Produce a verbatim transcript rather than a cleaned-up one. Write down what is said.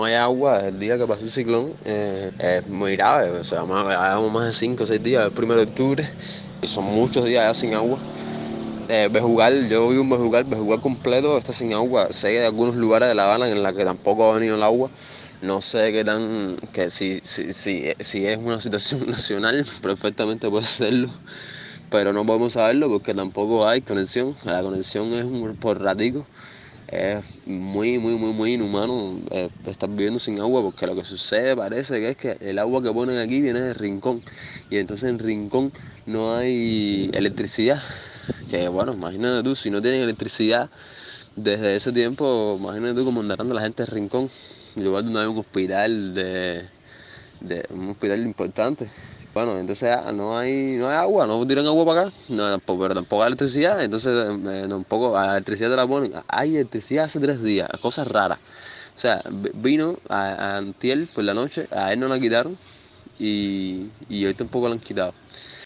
No hay agua el día que pasó el ciclón, eh, es muy grave, o sea, más, llevamos más de cinco o seis días, el primero de octubre, y son muchos días ya sin agua. Eh, Bejugal, yo vivo en Bejugal, Bejugal completo está sin agua. Sé de algunos lugares de La Habana en la que tampoco ha venido el agua. No sé qué tan, que si, si, si, si es una situación nacional, perfectamente puede serlo, pero no podemos saberlo porque tampoco hay conexión. La conexión es un, por ratico. Es muy, muy, muy, muy inhumano eh, estar viviendo sin agua porque lo que sucede parece que es que el agua que ponen aquí viene de Rincón y entonces en Rincón no hay electricidad. Que bueno, imagínate tú, si no tienen electricidad desde ese tiempo, imagínate tú cómo andarán la gente de Rincón, lugar donde hay un hospital de, de un hospital importante. Bueno, entonces ah, no hay, no hay agua, no tiran agua para acá, no, tampoco, pero tampoco hay electricidad, entonces eh, tampoco, a la electricidad te la ponen. Hay electricidad hace tres días, cosas raras. O sea, v- vino a, a Antiel por la noche, a él no la quitaron y, y hoy tampoco la han quitado.